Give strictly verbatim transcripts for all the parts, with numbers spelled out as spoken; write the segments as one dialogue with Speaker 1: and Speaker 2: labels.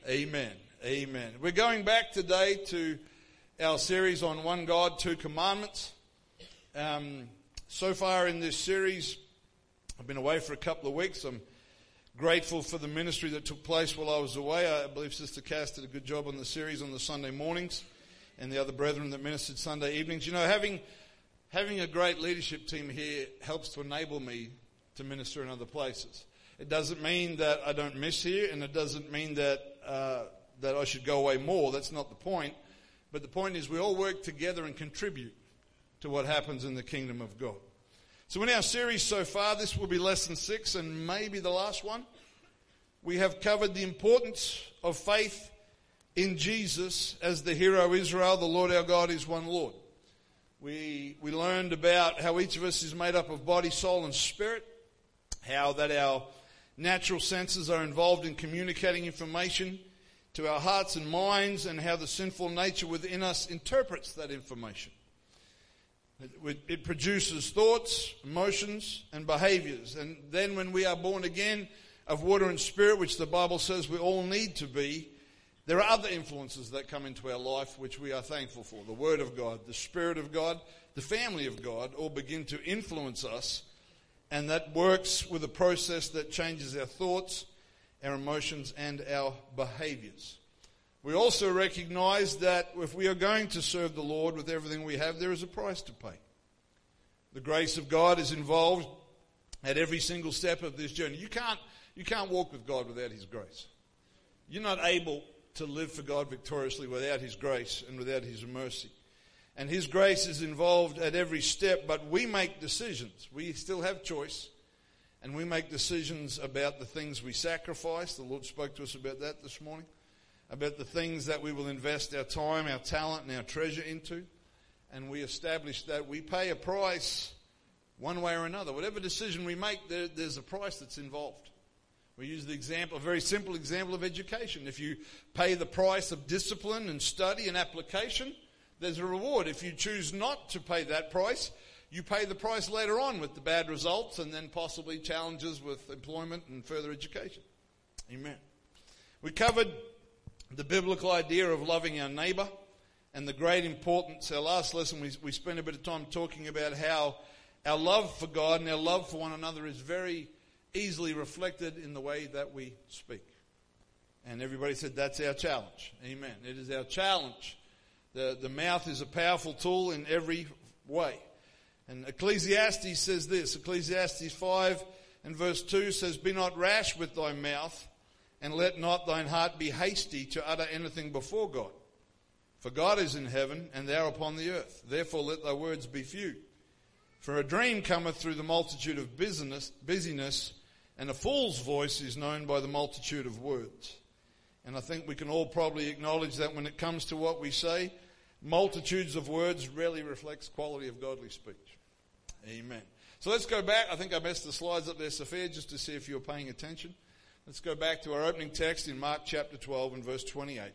Speaker 1: Amen. Amen. We're going back today to our series on One God, Two Commandments. Um, so far in this series, I've been away for a couple of weeks. I'm grateful for the ministry that took place while I was away. I believe Sister Cass did a good job on the series on the Sunday mornings, and the other brethren that ministered Sunday evenings. You know, having having a great leadership team here helps to enable me to minister in other places. It doesn't mean that I don't miss here, and it doesn't mean that uh, that I should go away more. That's not the point. But the point is we all work together and contribute to what happens in the kingdom of God. So in our series so far, this will be lesson six and maybe the last one. We have covered the importance of faith in Jesus as the hero Israel. The Lord our God is one Lord. We, we learned about how each of us is made up of body, soul, and spirit. How that our natural senses are involved in communicating information to our hearts and minds, and how the sinful nature within us interprets that information. It, it produces thoughts, emotions, and behaviors. And then when we are born again of water and spirit, which the Bible says we all need to be, there are other influences that come into our life which we are thankful for. The Word of God, the Spirit of God, the family of God all begin to influence us. And that works with a process that changes our thoughts, our emotions, and our behaviors. We also recognize that if we are going to serve the Lord with everything we have, there is a price to pay. The grace of God is involved at every single step of this journey. You can't, you can't walk with God without His grace. You're not able to live for God victoriously without His grace and without His mercy. And His grace is involved at every step, but we make decisions. We still have choice, and we make decisions about the things we sacrifice. The Lord spoke to us about that this morning, about the things that we will invest our time, our talent, and our treasure into. And we establish that we pay a price one way or another. Whatever decision we make, there, there's a price that's involved. We use the example, a very simple example of education. If you pay the price of discipline and study and application, there's a reward. If you choose not to pay that price, you pay the price later on with the bad results and then possibly challenges with employment and further education. Amen. We covered the biblical idea of loving our neighbor and the great importance. Our last lesson, we, we spent a bit of time talking about how our love for God and our love for one another is very easily reflected in the way that we speak. And everybody said that's our challenge. Amen. It is our challenge. The, the mouth is a powerful tool in every way. And Ecclesiastes says this, Ecclesiastes five and verse two says, "Be not rash with thy mouth, and let not thine heart be hasty to utter anything before God. For God is in heaven, and thou upon the earth. Therefore let thy words be few. For a dream cometh through the multitude of busyness, busyness, and a fool's voice is known by the multitude of words." And I think we can all probably acknowledge that when it comes to what we say, multitudes of words rarely reflects quality of godly speech. Amen. So let's go back. I think I messed the slides up there, Sophia, just to see if you're paying attention. Let's go back to our opening text in Mark chapter twelve and verse twenty-eight.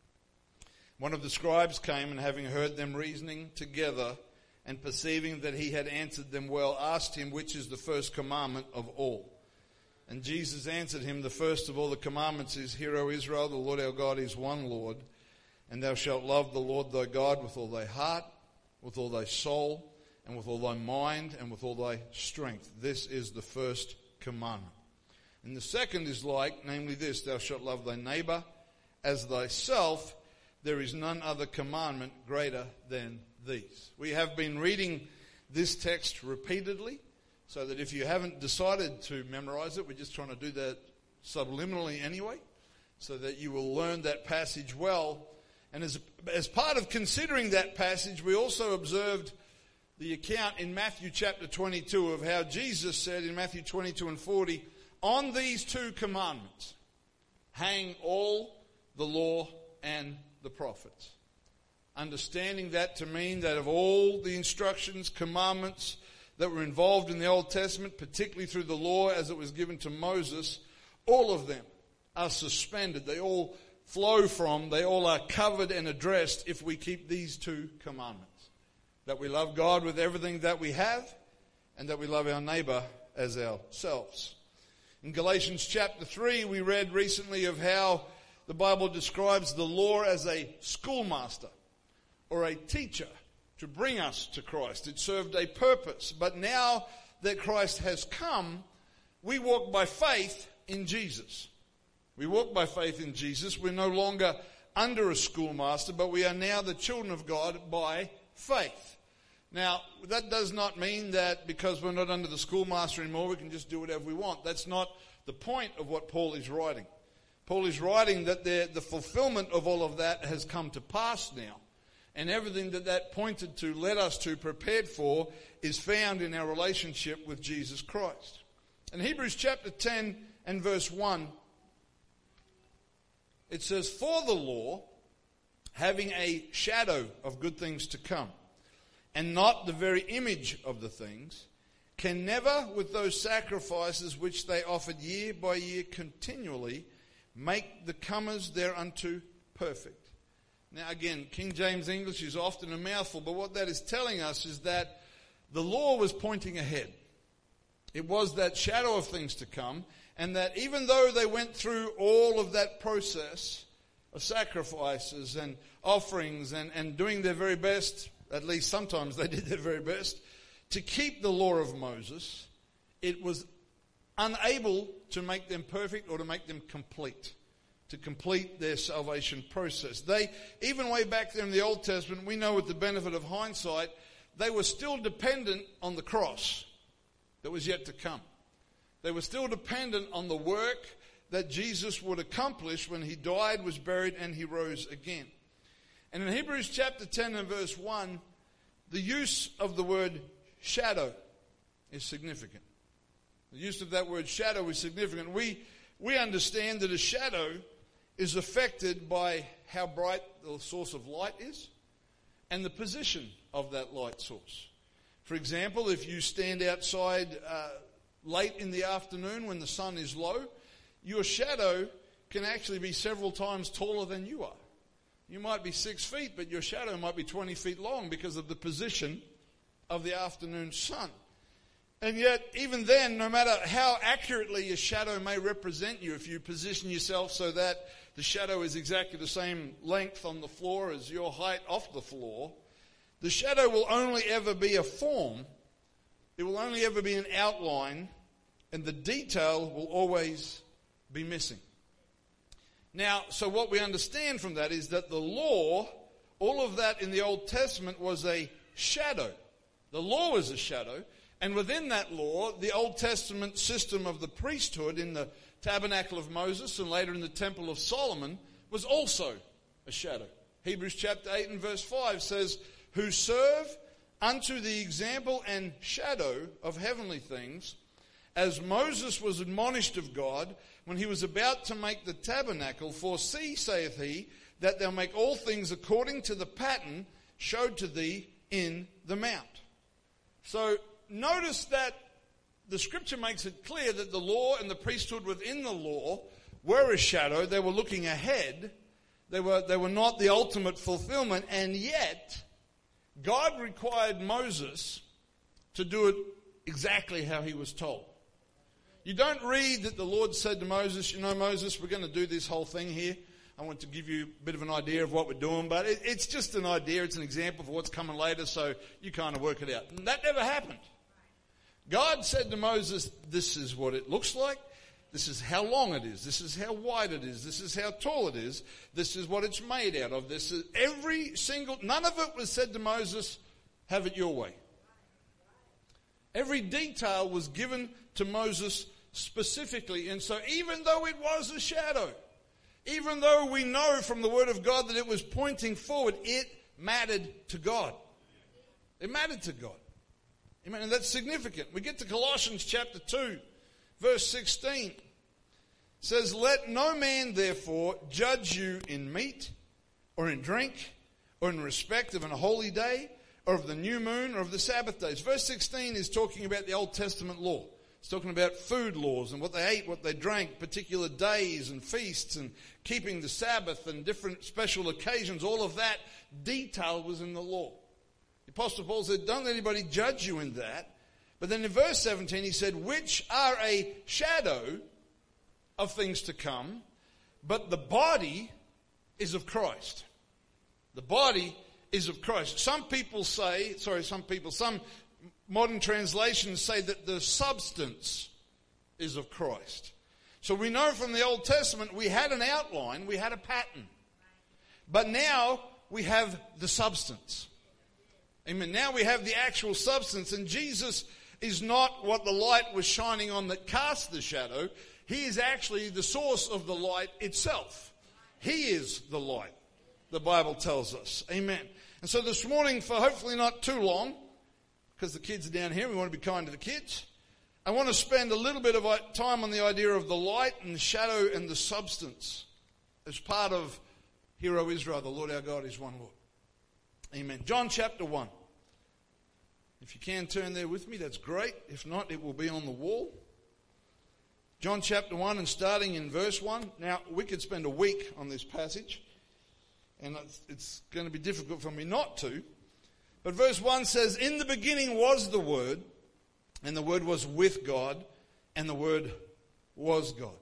Speaker 1: "One of the scribes came, and having heard them reasoning together, and perceiving that he had answered them well, asked him, which is the first commandment of all? And Jesus answered him, the first of all the commandments is, Hear, O Israel, the Lord our God is one Lord, and thou shalt love the Lord thy God with all thy heart, with all thy soul, and with all thy mind, and with all thy strength. This is the first commandment. And the second is like, namely this, thou shalt love thy neighbor as thyself. There is none other commandment greater than these." We have been reading this text repeatedly, so that if you haven't decided to memorize it, we're just trying to do that subliminally anyway, so that you will learn that passage well. And as, as part of considering that passage, we also observed the account in Matthew chapter twenty-two of how Jesus said in Matthew twenty-two and forty, "On these two commandments hang all the law and the prophets." Understanding that to mean that of all the instructions, commandments that were involved in the Old Testament, particularly through the law as it was given to Moses, all of them are suspended. They all flow from, they all are covered and addressed if we keep these two commandments. That we love God with everything that we have, and that we love our neighbor as ourselves. In Galatians chapter three, we read recently of how the Bible describes the law as a schoolmaster or a teacher to bring us to Christ. It served a purpose. But now that Christ has come, we walk by faith in Jesus. We walk by faith in Jesus. We're no longer under a schoolmaster, but we are now the children of God by faith. Now, that does not mean that because we're not under the schoolmaster anymore, we can just do whatever we want. That's not the point of what Paul is writing. Paul is writing that the, the fulfillment of all of that has come to pass now. And everything that that pointed to, led us to, prepared for, is found in our relationship with Jesus Christ. In Hebrews chapter ten and verse one, it says, "For the law, having a shadow of good things to come, and not the very image of the things, can never, with those sacrifices which they offered year by year continually, make the comers thereunto perfect." Now again, King James English is often a mouthful, but what that is telling us is that the law was pointing ahead. It was that shadow of things to come, and that even though they went through all of that process of sacrifices and offerings and, and doing their very best, at least sometimes they did their very best, to keep the law of Moses, it was unable to make them perfect or to make them complete, to complete their salvation process. They, even way back there in the Old Testament, we know with the benefit of hindsight, they were still dependent on the cross that was yet to come. They were still dependent on the work that Jesus would accomplish when he died, was buried, and he rose again. And in Hebrews chapter ten and verse one, the use of the word shadow is significant. The use of that word shadow is significant. We, we understand that a shadow is affected by how bright the source of light is and the position of that light source. For example, if you stand outside uh, late in the afternoon when the sun is low, your shadow can actually be several times taller than you are. You might be six feet, but your shadow might be twenty feet long because of the position of the afternoon sun. And yet, even then, no matter how accurately a shadow may represent you, if you position yourself so that the shadow is exactly the same length on the floor as your height off the floor, the shadow will only ever be a form. It will only ever be an outline, and the detail will always be missing. Now, so what we understand from that is that the law, all of that in the Old Testament was a shadow. The law was a shadow, and within that law, the Old Testament system of the priesthood in the tabernacle of Moses and later in the temple of Solomon was also a shadow. Hebrews chapter eight and verse five says, "Who serve unto the example and shadow of heavenly things, as Moses was admonished of God when he was about to make the tabernacle. For see, saith he, that thou make all things according to the pattern showed to thee in the mount." So notice that the scripture makes it clear that the law and the priesthood within the law were a shadow. They were looking ahead. They were, they were not the ultimate fulfillment, and yet God required Moses to do it exactly how he was told. You don't read that the Lord said to Moses, "You know, Moses, we're going to do this whole thing here. I want to give you a bit of an idea of what we're doing, but it, it's just an idea. It's an example for what's coming later, so you kind of work it out." And that never happened. God said to Moses, "This is what it looks like. This is how long it is. This is how wide it is. This is how tall it is. This is what it's made out of. This is every single," none of it was said to Moses, "Have it your way." Every detail was given to Moses specifically. And so even though it was a shadow, even though we know from the Word of God that it was pointing forward, it mattered to God. It mattered to God. Amen. And that's significant. We get to Colossians chapter two, verse sixteen. It says, "Let no man therefore judge you in meat or in drink or in respect of an holy day or of the new moon or of the Sabbath days." Verse sixteen is talking about the Old Testament law. It's talking about food laws and what they ate, what they drank, particular days and feasts and keeping the Sabbath and different special occasions. All of that detail was in the law. The Apostle Paul said, don't let anybody judge you in that. But then in verse seventeen he said, "Which are a shadow of things to come, but the body is of Christ. The body is of Christ. Some people say, sorry, some people, some modern translations say that the substance is of Christ. So we know from the Old Testament we had an outline, we had a pattern. But now we have the substance. Amen. Now we have the actual substance, and Jesus is not what the light was shining on that cast the shadow. He is actually the source of the light itself. He is the light, the Bible tells us. Amen. And so this morning, for hopefully not too long, because the kids are down here, we want to be kind to the kids, I want to spend a little bit of time on the idea of the light and the shadow and the substance as part of Hear, O Israel, the Lord our God is one Lord. Amen. John chapter one. If you can turn there with me, that's great. If not, it will be on the wall. John chapter one, and starting in verse one. Now, we could spend a week on this passage, and it's, it's going to be difficult for me not to. But verse one says, "In the beginning was the Word, and the Word was with God, and the Word was God."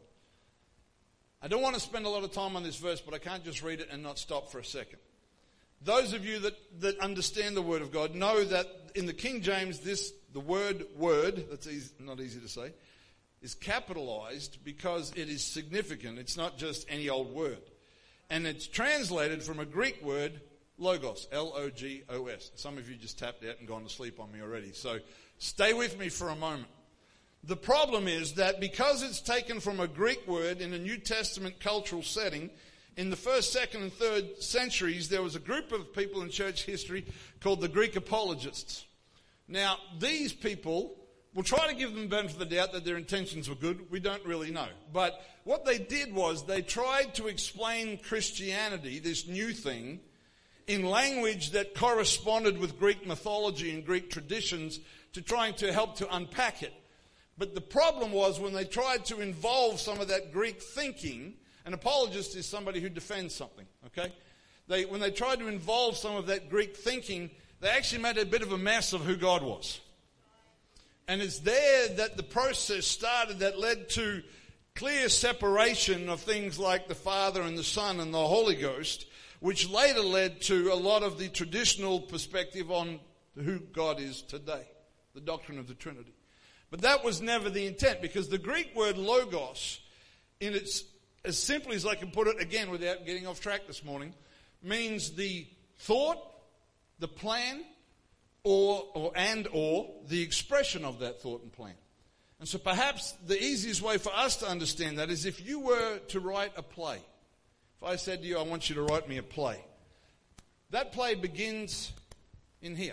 Speaker 1: I don't want to spend a lot of time on this verse, but I can't just read it and not stop for a second. Those of you that, that understand the Word of God know that in the King James, this the word word, that's easy, not easy to say, is capitalized because it is significant. It's not just any old word. And it's translated from a Greek word, logos, L O G O S. Some of you just tapped out and gone to sleep on me already. So stay with me for a moment. The problem is that because it's taken from a Greek word in a New Testament cultural setting, in the first, second, and third centuries, there was a group of people in church history called the Greek apologists. Now, these people, we'll try to give them the benefit of the doubt that their intentions were good. We don't really know. But what they did was they tried to explain Christianity, this new thing, in language that corresponded with Greek mythology and Greek traditions to trying to help to unpack it. But the problem was when they tried to involve some of that Greek thinking, an apologist is somebody who defends something, okay? They, when they tried to involve some of that Greek thinking, they actually made a bit of a mess of who God was. And it's there that the process started that led to clear separation of things like the Father and the Son and the Holy Ghost, which later led to a lot of the traditional perspective on who God is today, the doctrine of the Trinity. But that was never the intent, because the Greek word logos, in its as simply as I can put it, again without getting off track this morning, means the thought, the plan, or, or and or the expression of that thought and plan. And so perhaps the easiest way for us to understand that is if you were to write a play. If I said to you, I want you to write me a play. That play begins in here.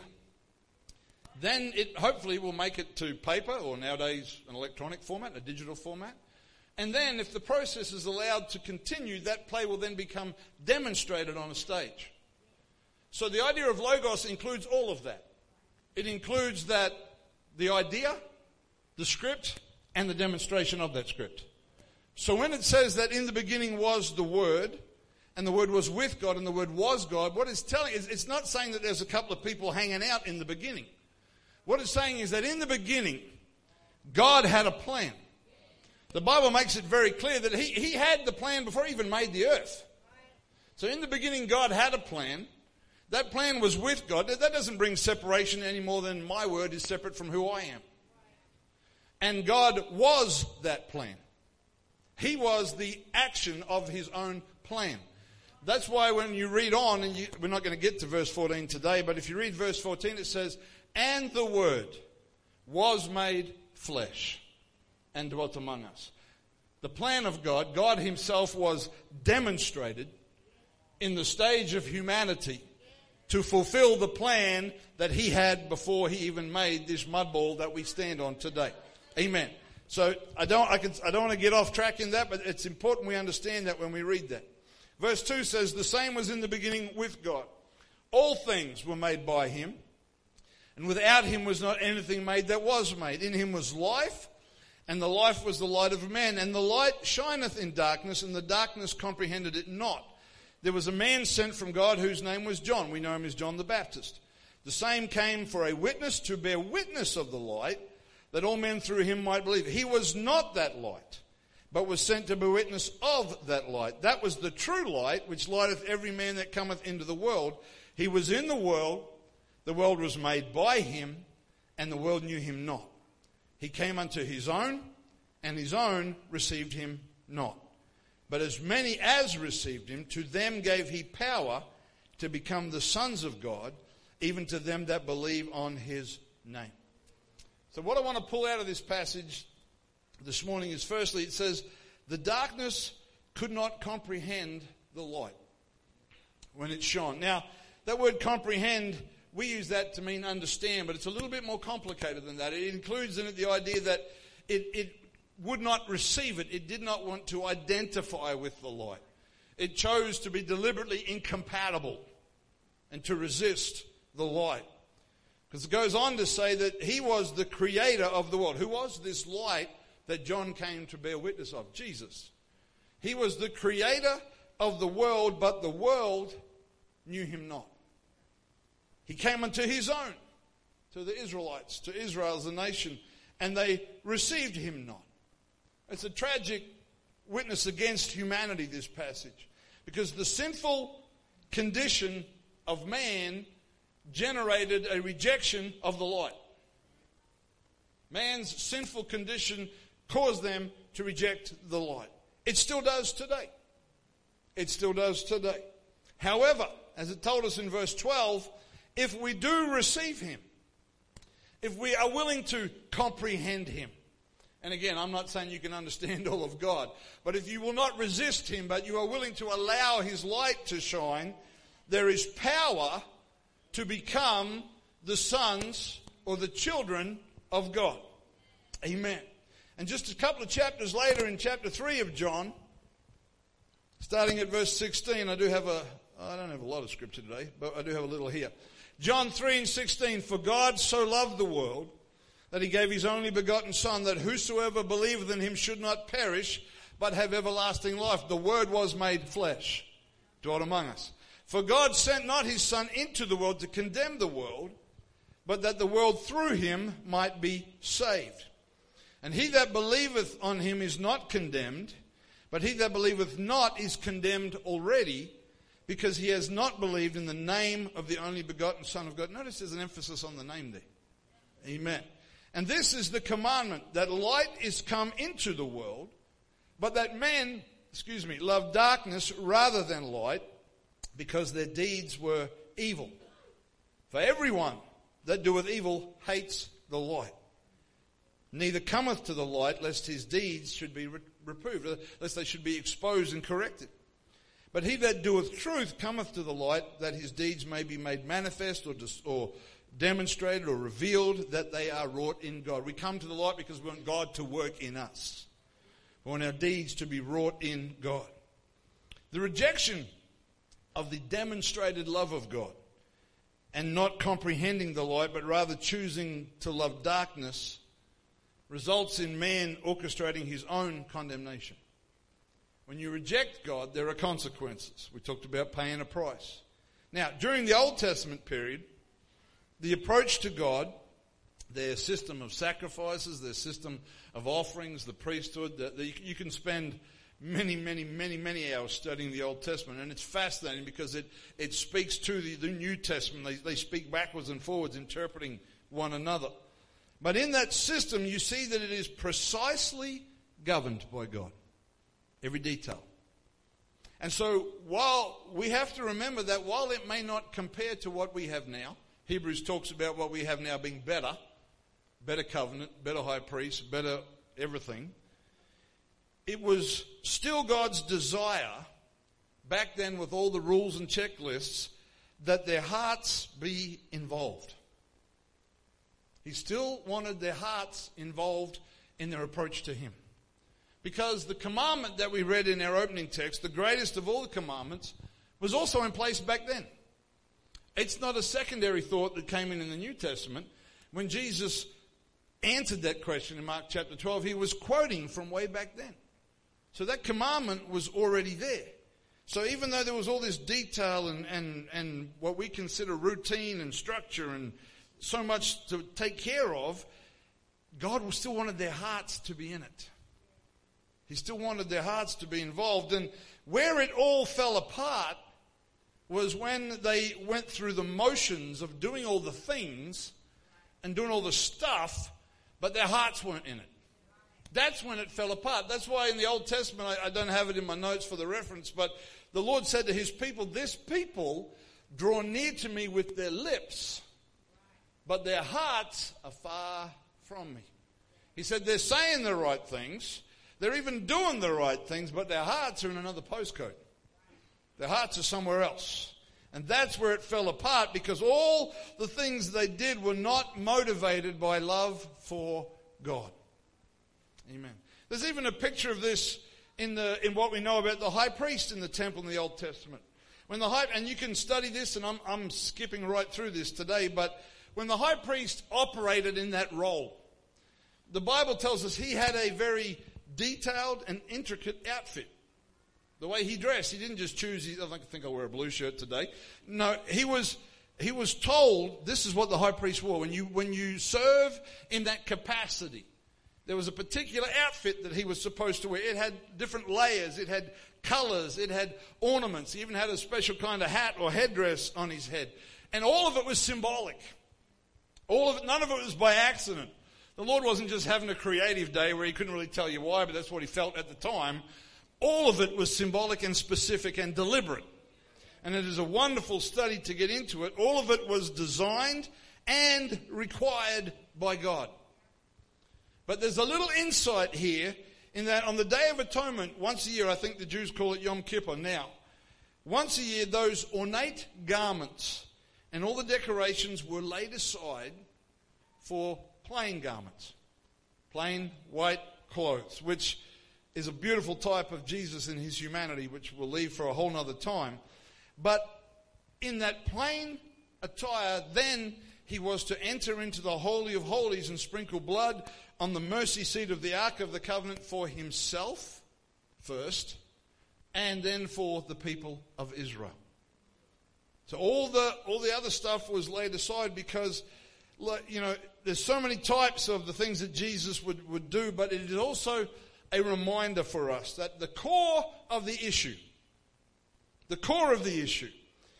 Speaker 1: Then it hopefully will make it to paper, or nowadays an electronic format, a digital format. And then if the process is allowed to continue, that play will then become demonstrated on a stage. So the idea of logos includes all of that. It includes that the idea, the script, and the demonstration of that script. So when it says that in the beginning was the Word, and the Word was with God, and the Word was God, what it's telling is it's not saying that there's a couple of people hanging out in the beginning. What it's saying is that in the beginning, God had a plan. The Bible makes it very clear that he, he had the plan before he even made the earth. So in the beginning, God had a plan. That plan was with God. That doesn't bring separation any more than my word is separate from who I am. And God was that plan. He was the action of his own plan. That's why when you read on, and you, we're not going to get to verse fourteen today, but if you read verse fourteen, it says, "And the Word was made flesh and dwelt among us." The plan of God, God himself was demonstrated in the stage of humanity to fulfill the plan that he had before he even made this mud ball that we stand on today. Amen. So I don't, I, can, I don't want to get off track in that, but it's important we understand that when we read that. Verse two says, "The same was in the beginning with God. All things were made by him, and without him was not anything made that was made. In him was life, and the life was the light of man. And the light shineth in darkness, and the darkness comprehended it not. There was a man sent from God whose name was John." We know him as John the Baptist. "The same came for a witness, to bear witness of the light, that all men through him might believe. He was not that light, but was sent to be witness of that light. That was the true light, which lighteth every man that cometh into the world. He was in the world, the world was made by him, and the world knew him not. He came unto his own, and his own received him not. But as many as received him, to them gave he power to become the sons of God, even to them that believe on his name. So what I want to pull out of this passage this morning is, firstly, it says, the darkness could not comprehend the light when it shone. Now, that word comprehend, we use that to mean understand, but it's a little bit more complicated than that. It includes in it the idea that it, it would not receive it. It did not want to identify with the light. It chose to be deliberately incompatible and to resist the light. Because it goes on to say that he was the creator of the world. Who was this light that John came to bear witness of? Jesus. He was the creator of the world, but the world knew him not. He came unto his own, to the Israelites, to Israel as a nation, and they received him not. It's a tragic witness against humanity, this passage, because the sinful condition of man generated a rejection of the light. Man's sinful condition caused them to reject the light. It still does today. It still does today. However, as it told us in verse twelve, if we do receive him, if we are willing to comprehend him, and again, I'm not saying you can understand all of God, but if you will not resist him, but you are willing to allow his light to shine, there is power to become the sons or the children of God. Amen. And just a couple of chapters later, in chapter three of John, starting at verse sixteen, I do have a, I don't have a lot of scripture today, but I do have a little here. John three and sixteen, for God so loved the world that he gave his only begotten Son, that whosoever believeth in him should not perish, but have everlasting life. The Word was made flesh, dwelt among us. For God sent not his Son into the world to condemn the world, but that the world through him might be saved. And he that believeth on him is not condemned, but he that believeth not is condemned already, because he has not believed in the name of the only begotten Son of God. Notice there's an emphasis on the name there. Amen. And this is the commandment, that light is come into the world, but that men, excuse me, love darkness rather than light, because their deeds were evil. For everyone that doeth evil hates the light, neither cometh to the light, lest his deeds should be re- reproved, lest they should be exposed and corrected. But he that doeth truth cometh to the light, that his deeds may be made manifest or, dis- or demonstrated or revealed, that they are wrought in God. We come to the light because we want God to work in us. We want our deeds to be wrought in God. The rejection of the demonstrated love of God and not comprehending the light, but rather choosing to love darkness, results in man orchestrating his own condemnation. When you reject God, there are consequences. We talked about paying a price. Now, during the Old Testament period, the approach to God, their system of sacrifices, their system of offerings, the priesthood, the, the, you can spend many, many, many, many hours studying the Old Testament. And it's fascinating because it, it speaks to the, the New Testament. They, they speak backwards and forwards, interpreting one another. But in that system, you see that it is precisely governed by God. Every detail. And so while we have to remember that while it may not compare to what we have now, Hebrews talks about what we have now being better, better covenant, better high priest, better everything. It was still God's desire, back then with all the rules and checklists, that their hearts be involved. He still wanted their hearts involved in their approach to him. Because the commandment that we read in our opening text, the greatest of all the commandments, was also in place back then. It's not a secondary thought that came in in the New Testament. When Jesus answered that question in Mark chapter twelve, he was quoting from way back then. So that commandment was already there. So even though there was all this detail and, and, and what we consider routine and structure and so much to take care of, God still wanted their hearts to be in it. He still wanted their hearts to be involved. And where it all fell apart was when they went through the motions of doing all the things and doing all the stuff, but their hearts weren't in it. That's when it fell apart. That's why in the Old Testament, I, I don't have it in my notes for the reference, but the Lord said to his people, this people draw near to me with their lips, but their hearts are far from me. He said they're saying the right things, they're even doing the right things, but their hearts are in another postcode. Their hearts are somewhere else. And that's where it fell apart, because all the things they did were not motivated by love for God. Amen. There's even a picture of this in the in what we know about the high priest in the temple in the Old Testament. When the high and you can study this, and I'm I'm skipping right through this today, but when the high priest operated in that role, the Bible tells us he had a very detailed and intricate outfit. The way he dressed, he didn't just choose, I don't think I'll wear a blue shirt today. No, he was he was told this is what the high priest wore. When you when you serve in that capacity, there was a particular outfit that he was supposed to wear. It had different layers, it had colors, it had ornaments. He even had a special kind of hat or headdress on his head. And all of it was symbolic. All of it, none of it was by accident. The Lord wasn't just having a creative day where he couldn't really tell you why, but that's what he felt at the time. All of it was symbolic and specific and deliberate. And it is a wonderful study to get into it. All of it was designed and required by God. But there's a little insight here in that on the Day of Atonement, once a year, I think the Jews call it Yom Kippur now. Once a year, those ornate garments and all the decorations were laid aside for plain garments. Plain white clothes, which is a beautiful type of Jesus in his humanity, which we'll leave for a whole nother time. But in that plain attire, then he was to enter into the Holy of Holies and sprinkle blood on the mercy seat of the Ark of the Covenant for himself first, and then for the people of Israel. So all the all the other stuff was laid aside because, you know, there's so many types of the things that Jesus would, would do, but it is also a reminder for us that the core of the issue, the core of the issue,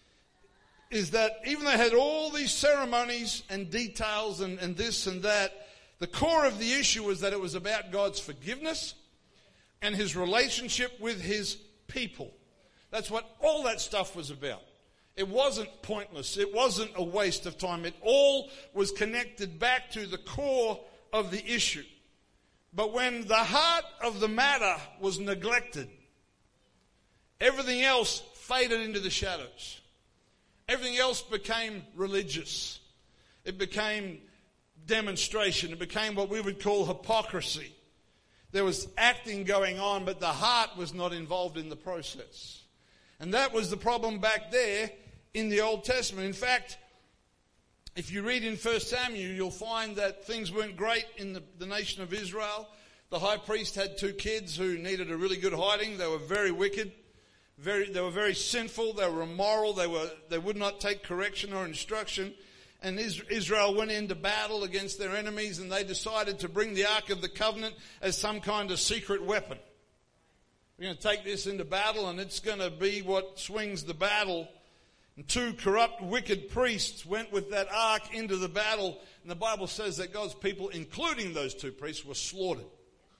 Speaker 1: is that even though they had all these ceremonies and details and, and this and that, the core of the issue was that it was about God's forgiveness and his relationship with his people. That's what all that stuff was about. It wasn't pointless. It wasn't a waste of time. It all was connected back to the core of the issue. But when the heart of the matter was neglected, everything else faded into the shadows. Everything else became religious. It became demonstration. It became what we would call hypocrisy. There was acting going on, but the heart was not involved in the process. And that was the problem back there in the Old Testament. In fact, if you read in First Samuel, you'll find that things weren't great in the, the nation of Israel. The high priest had two kids who needed a really good hiding. They were very wicked. Very, they were very sinful. They were immoral. They were, they would not take correction or instruction. And Israel went into battle against their enemies, and they decided to bring the Ark of the Covenant as some kind of secret weapon. We're going to take this into battle, and it's going to be what swings the battle. And two corrupt, wicked priests went with that ark into the battle. And the Bible says that God's people, including those two priests, were slaughtered.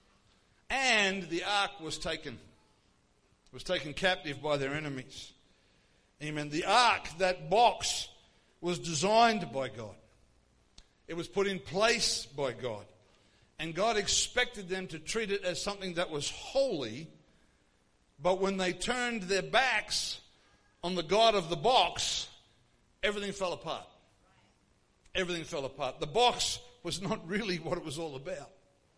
Speaker 1: And the ark was taken, was taken captive by their enemies. Amen. The ark, that box, was designed by God. It was put in place by God. And God expected them to treat it as something that was holy. But when they turned their backs on the God of the box, everything fell apart. Everything fell apart. The box was not really what it was all about.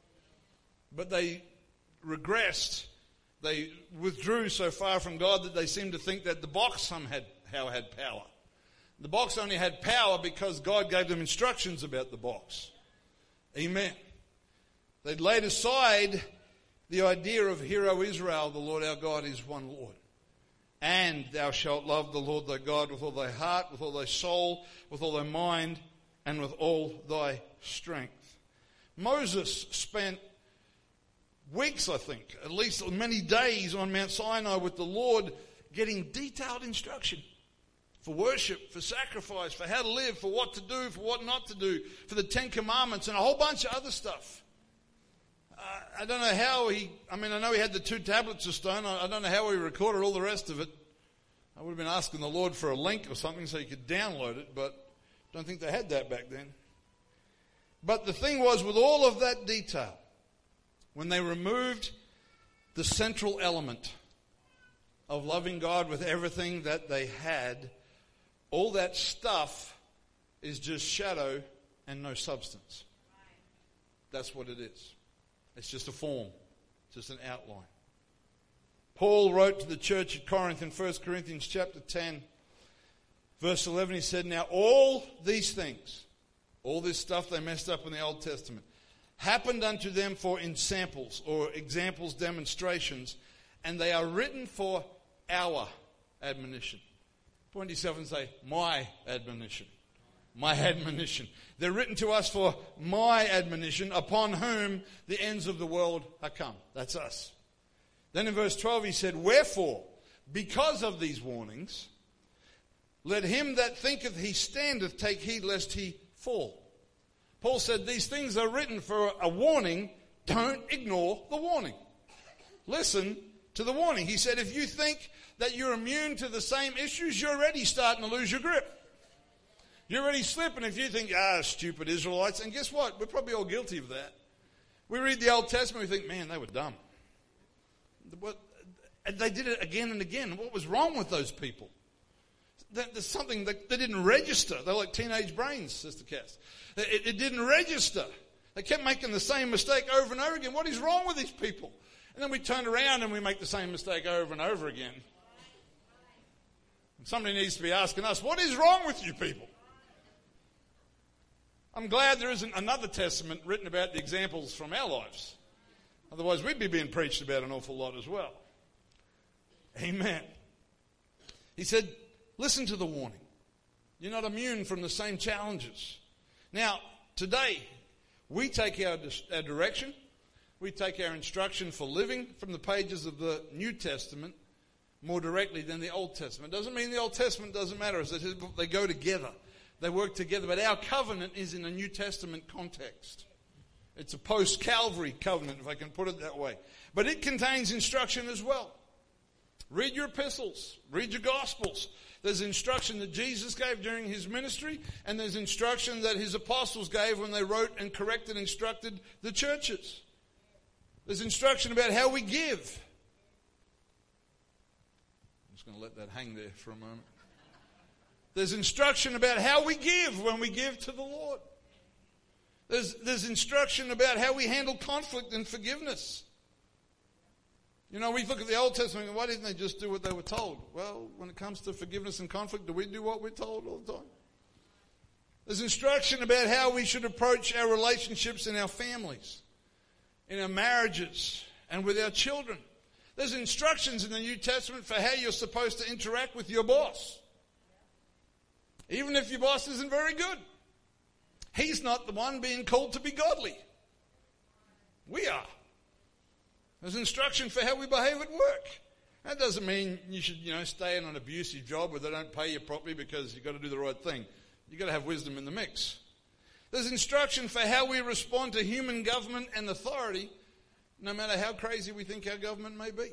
Speaker 1: But they regressed. They withdrew so far from God that they seemed to think that the box somehow had power. The box only had power because God gave them instructions about the box. Amen. They'd laid aside the idea of, Hear, O Israel, the Lord our God is one Lord. And thou shalt love the Lord thy God with all thy heart, with all thy soul, with all thy mind, and with all thy strength. Moses spent weeks, I think, at least many days on Mount Sinai with the Lord, getting detailed instruction for worship, for sacrifice, for how to live, for what to do, for what not to do, for the Ten Commandments and a whole bunch of other stuff. Uh, I don't know how he, I mean, I know he had the two tablets of stone. I, I don't know how he recorded all the rest of it. I would have been asking the Lord for a link or something so he could download it, but I don't think they had that back then. But the thing was, with all of that detail, when they removed the central element of loving God with everything that they had, all that stuff is just shadow and no substance. That's what it is. It's just a form, just an outline. Paul wrote to the church at Corinth in First Corinthians chapter ten, verse eleven. He said, now all these things, all this stuff they messed up in the Old Testament, happened unto them for ensamples or examples, demonstrations, and they are written for our admonition. Point yourself and say, my admonition. My admonition. They're written to us for my admonition, upon whom the ends of the world are come. That's us. Then in verse twelve he said, wherefore, because of these warnings, let him that thinketh he standeth take heed lest he fall. Paul said these things are written for a warning. Don't ignore the warning. Listen to the warning. He said if you think that you're immune to the same issues, you're already starting to lose your grip. You're already slipping if you think, ah, stupid Israelites. And guess what? We're probably all guilty of that. We read the Old Testament, we think, man, they were dumb. What, they did it again and again. What was wrong with those people? There's something that they didn't register. They're like teenage brains, Sister Cass. It, it didn't register. They kept making the same mistake over and over again. What is wrong with these people? And then we turn around and we make the same mistake over and over again. And somebody needs to be asking us, what is wrong with you people? I'm glad there isn't another testament written about the examples from our lives. Otherwise, we'd be being preached about an awful lot as well. Amen. He said, listen to the warning. You're not immune from the same challenges. Now, today, we take our, our direction, we take our instruction for living from the pages of the New Testament more directly than the Old Testament. Doesn't mean the Old Testament doesn't matter. They go together. They work together. But our covenant is in a New Testament context. It's a post-Calvary covenant, if I can put it that way. But it contains instruction as well. Read your epistles. Read your Gospels. There's instruction that Jesus gave during his ministry, and there's instruction that his apostles gave when they wrote and corrected and instructed the churches. There's instruction about how we give. I'm just going to let that hang there for a moment. There's instruction about how we give when we give to the Lord. There's, there's instruction about how we handle conflict and forgiveness. You know, we look at the Old Testament and why didn't they just do what they were told? Well, when it comes to forgiveness and conflict, do we do what we're told all the time? There's instruction about how we should approach our relationships in our families, in our marriages, and with our children. There's instructions in the New Testament for how you're supposed to interact with your boss. Even if your boss isn't very good. He's not the one being called to be godly. We are. There's instruction for how we behave at work. That doesn't mean you should, you know, stay in an abusive job where they don't pay you properly because you've got to do the right thing. You've got to have wisdom in the mix. There's instruction for how we respond to human government and authority, no matter how crazy we think our government may be.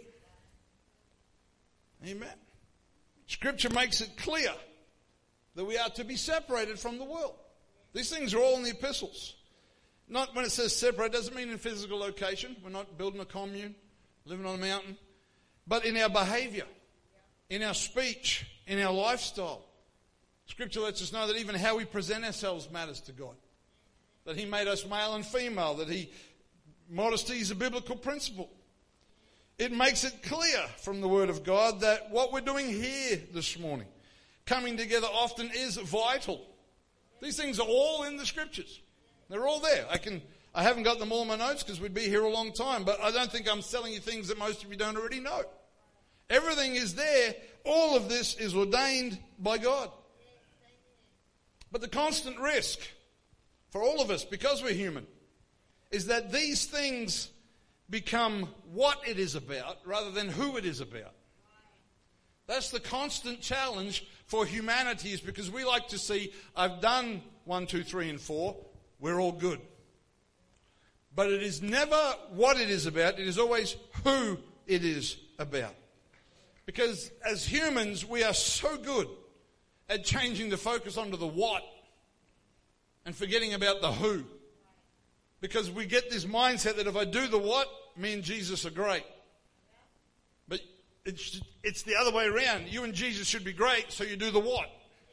Speaker 1: Amen. Scripture makes it clear that we are to be separated from the world. These things are all in the epistles. Not when it says separate, doesn't mean in physical location. We're not building a commune, living on a mountain. But in our behavior, in our speech, in our lifestyle. Scripture lets us know that even how we present ourselves matters to God. That he made us male and female. That he, modesty is a biblical principle. It makes it clear from the Word of God that what we're doing here this morning, coming together often, is vital. These things are all in the Scriptures. They're all there. I can. I haven't got them all in my notes because we'd be here a long time, but I don't think I'm telling you things that most of you don't already know. Everything is there. All of this is ordained by God. But the constant risk for all of us, because we're human, is that these things become what it is about rather than who it is about. That's the constant challenge for humanity, is because we like to see, I've done one, two, three, and four, we're all good. But it is never what it is about, it is always who it is about. Because as humans, we are so good at changing the focus onto the what and forgetting about the who. Because we get this mindset that if I do the what, me and Jesus are great. But it's, it's the other way around. You and Jesus should be great, so you do the what.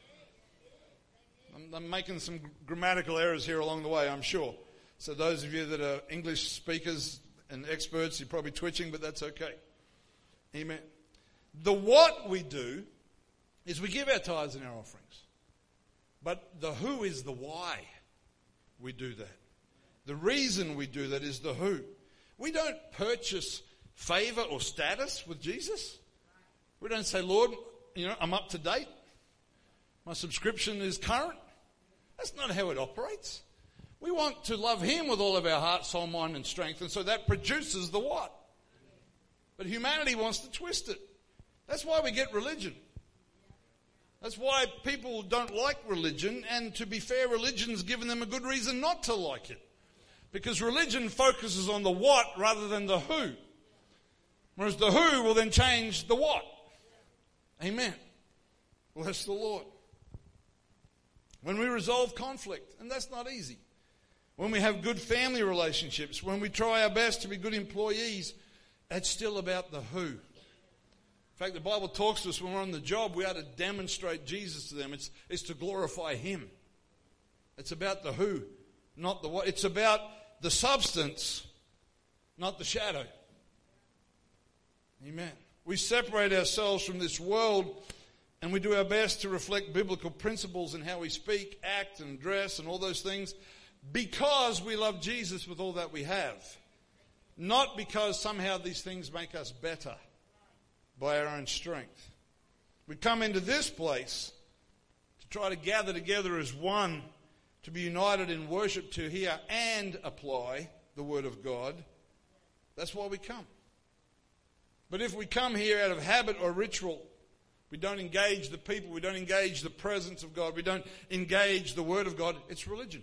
Speaker 1: I'm, I'm making some grammatical errors here along the way, I'm sure. So those of you that are English speakers and experts, you're probably twitching, but that's okay. Amen. The what we do is we give our tithes and our offerings. But the who is the why we do that. The reason we do that is the who. We don't purchase favor or status with Jesus. We don't say, Lord, you know, I'm up to date. My subscription is current. That's not how it operates. We want to love Him with all of our heart, soul, mind, and strength. And so that produces the what. But humanity wants to twist it. That's why we get religion. That's why people don't like religion. And to be fair, religion's given them a good reason not to like it. Because religion focuses on the what rather than the who. Whereas the who will then change the what. Amen. Bless the Lord. When we resolve conflict, and that's not easy. When we have good family relationships, when we try our best to be good employees, it's still about the who. In fact, the Bible talks to us when we're on the job, we are to demonstrate Jesus to them. It's, it's to glorify Him. It's about the who, not the what. It's about the substance, not the shadow. Amen. We separate ourselves from this world and we do our best to reflect biblical principles in how we speak, act, and dress and all those things because we love Jesus with all that we have. Not because somehow these things make us better by our own strength. We come into this place to try to gather together as one, to be united in worship, to hear and apply the Word of God. That's why we come. But if we come here out of habit or ritual, we don't engage the people, we don't engage the presence of God, we don't engage the Word of God, it's religion.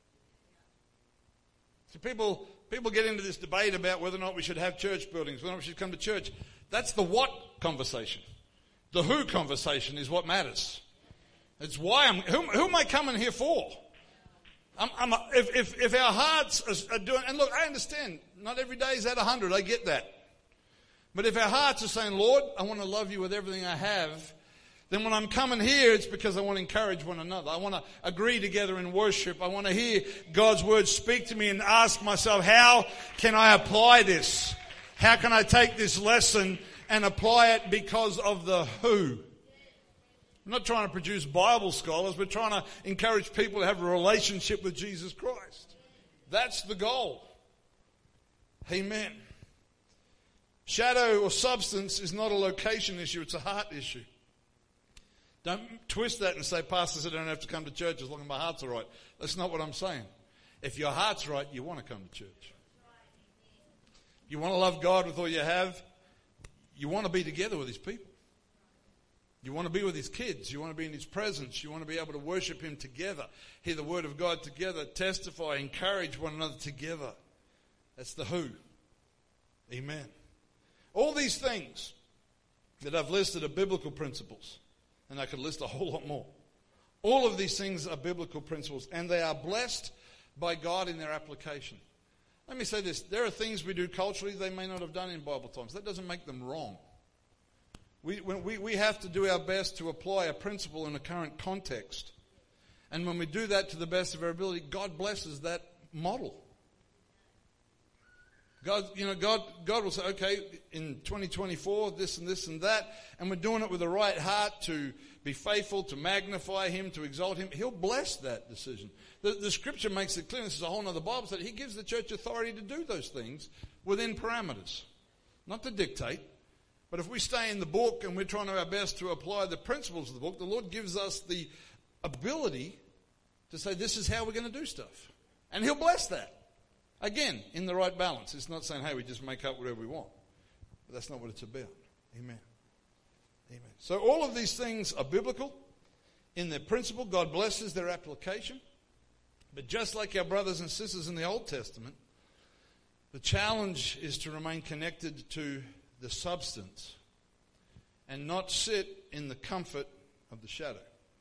Speaker 1: So people, people get into this debate about whether or not we should have church buildings, whether or not we should come to church. That's the what conversation. The who conversation is what matters. It's why I'm, who, who am I coming here for? I'm, I'm a, if, if, if our hearts are, are doing, and look, I understand, not every day is at one hundred, I get that. But if our hearts are saying, Lord, I want to love you with everything I have, then when I'm coming here, it's because I want to encourage one another. I want to agree together in worship. I want to hear God's word speak to me and ask myself, how can I apply this? How can I take this lesson and apply it because of the who? We're not trying to produce Bible scholars. We're trying to encourage people to have a relationship with Jesus Christ. That's the goal. Amen. Shadow or substance is not a location issue. It's a heart issue. Don't twist that and say, Pastor said I don't have to come to church as long as my heart's all right. That's not what I'm saying. If your heart's right, you want to come to church. You want to love God with all you have. You want to be together with His people. You want to be with His kids. You want to be in His presence. You want to be able to worship Him together. Hear the Word of God together. Testify. Encourage one another together. That's the who. Amen. All these things that I've listed are biblical principles. And I could list a whole lot more. All of these things are biblical principles. And they are blessed by God in their application. Let me say this. There are things we do culturally they may not have done in Bible times. That doesn't make them wrong. We, when we, we have to do our best to apply a principle in a current context. And when we do that to the best of our ability, God blesses that model. God, you know, God, God will say, okay, in twenty twenty-four, this and this and that, and we're doing it with the right heart to be faithful, to magnify Him, to exalt Him. He'll bless that decision. The, the Scripture makes it clear, this is a whole other Bible study, He gives the church authority to do those things within parameters. Not to dictate, but if we stay in the book and we're trying our best to apply the principles of the book, the Lord gives us the ability to say, this is how we're going to do stuff. And He'll bless that. Again, in the right balance. It's not saying, hey, we just make up whatever we want. But that's not what it's about. Amen. Amen. So all of these things are biblical in their principle. God blesses their application. But just like our brothers and sisters in the Old Testament, the challenge is to remain connected to the substance and not sit in the comfort of the shadow.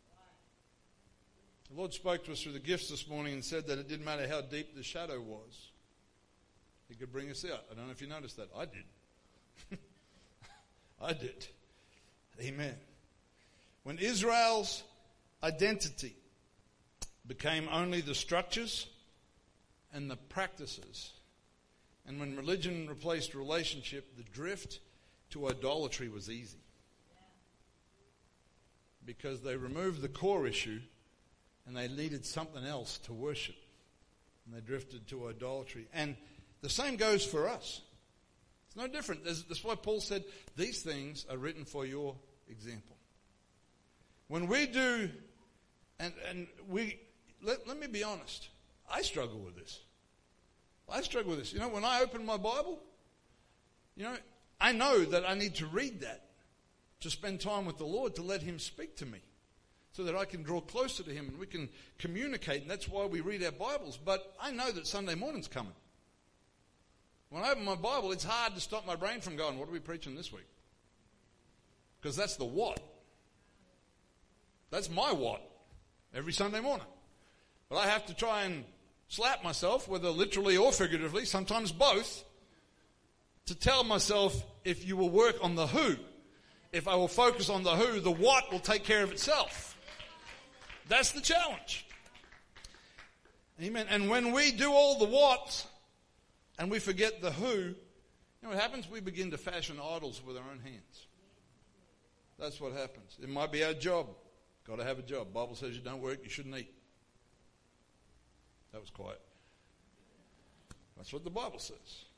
Speaker 1: The Lord spoke to us through the gifts this morning and said that it didn't matter how deep the shadow was, He could bring us out. I don't know if you noticed that. I did. I did. Amen. When Israel's identity became only the structures and the practices, and when religion replaced relationship, the drift to idolatry was easy. Because they removed the core issue and they needed something else to worship. And they drifted to idolatry. And the same goes for us. It's no different. That's why Paul said, these things are written for your example. When we do, and, and we, let, let me be honest, I struggle with this. I struggle with this. You know, when I open my Bible, you know, I know that I need to read that to spend time with the Lord, to let Him speak to me, so that I can draw closer to Him and we can communicate. And that's why we read our Bibles. But I know that Sunday morning's coming. When I open my Bible, it's hard to stop my brain from going, what are we preaching this week? Because that's the what. That's my what every Sunday morning. But I have to try and slap myself, whether literally or figuratively, sometimes both, to tell myself, if you will work on the who, if I will focus on the who, the what will take care of itself. That's the challenge. Amen. And when we do all the what and we forget the who, you know what happens? We begin to fashion idols with our own hands. That's what happens. It might be our job. Got to have a job. Bible says you don't work, you shouldn't eat. That was quiet. That's what the Bible says.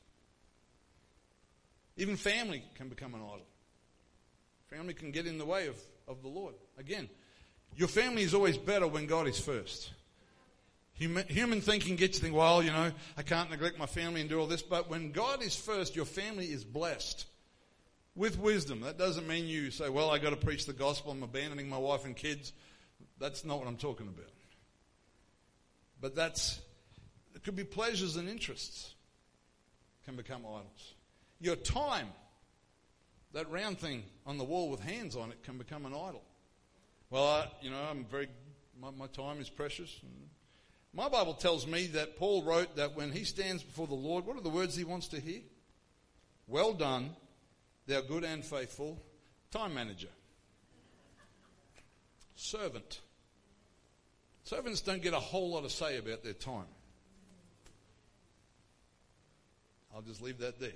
Speaker 1: Even family can become an idol. Family can get in the way of, of the Lord. Again, your family is always better when God is first. Human, human thinking gets you to think, well, you know, I can't neglect my family and do all this. But when God is first, your family is blessed with wisdom. That doesn't mean you say, well, I got to preach the gospel, I'm abandoning my wife and kids. That's not what I'm talking about. But that's, it could be pleasures and interests can become idols. Your time, that round thing on the wall with hands on it, can become an idol. Well, I, you know, I'm very, my, my time is precious. My Bible tells me that Paul wrote that when he stands before the Lord, what are the words he wants to hear? Well done, thou good and faithful time manager. Servant. Servants don't get a whole lot of say about their time. I'll just leave that there.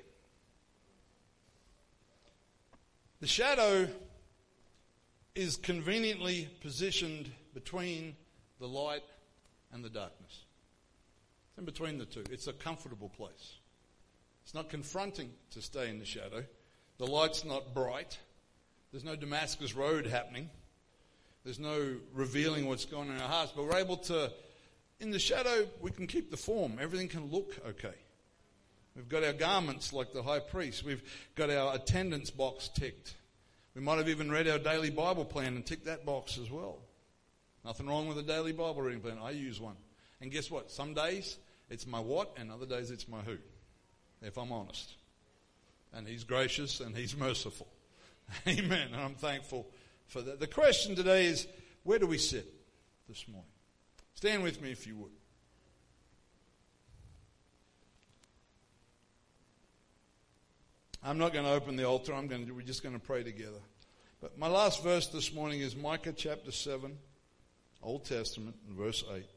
Speaker 1: The shadow is conveniently positioned between the light and the darkness. It's in between the two. It's a comfortable place. It's not confronting to stay in the shadow. The light's not bright. There's no Damascus Road happening. There's no revealing what's going on in our hearts. But we're able to, in the shadow, we can keep the form. Everything can look okay. We've got our garments like the high priest. We've got our attendance box ticked. We might have even read our daily Bible plan and ticked that box as well. Nothing wrong with a daily Bible reading plan. I use one. And guess what? Some days it's my what and other days it's my who, if I'm honest. And He's gracious and He's merciful. Amen. And I'm thankful for that. The question today is, where do we sit this morning? Stand with me if you would. I'm not going to open the altar. I'm going to, we're just going to pray together. But my last verse this morning is Micah chapter seven, Old Testament, and verse eight.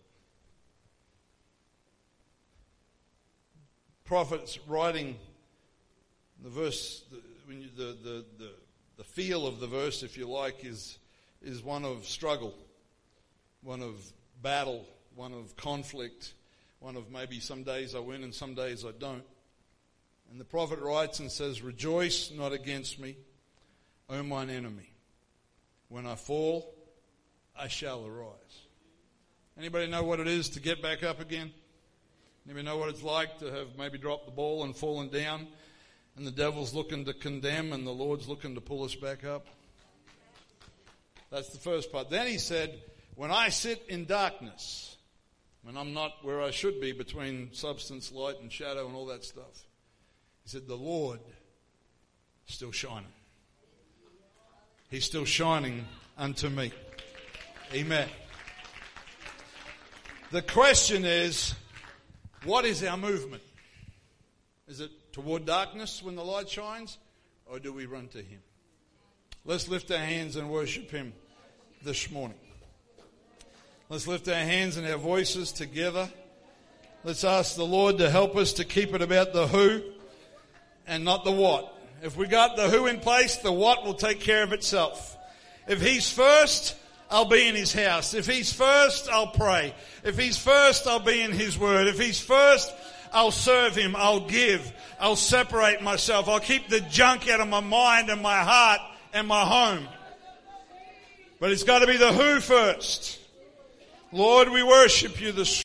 Speaker 1: Prophet's writing the verse, the, when you, the, the, the, the feel of the verse, if you like, is, is one of struggle, one of battle, one of conflict, one of maybe some days I win and some days I don't. And the prophet writes and says, rejoice not against me, O mine enemy. When I fall, I shall arise. Anybody know what it is to get back up again? Anybody know what it's like to have maybe dropped the ball and fallen down, and the devil's looking to condemn and the Lord's looking to pull us back up? That's the first part. Then he said, when I sit in darkness, when I'm not where I should be between substance, light and shadow and all that stuff, he said, the Lord is still shining. He's still shining unto me. Amen. The question is, what is our movement? Is it toward darkness when the light shines, or do we run to Him? Let's lift our hands and worship Him this morning. Let's lift our hands and our voices together. Let's ask the Lord to help us to keep it about the who and not the what. If we got the who in place, the what will take care of itself. If He's first, I'll be in His house. If He's first, I'll pray. If He's first, I'll be in His word. If He's first, I'll serve Him. I'll give. I'll separate myself. I'll keep the junk out of my mind and my heart and my home. But it's got to be the who first. Lord, we worship You this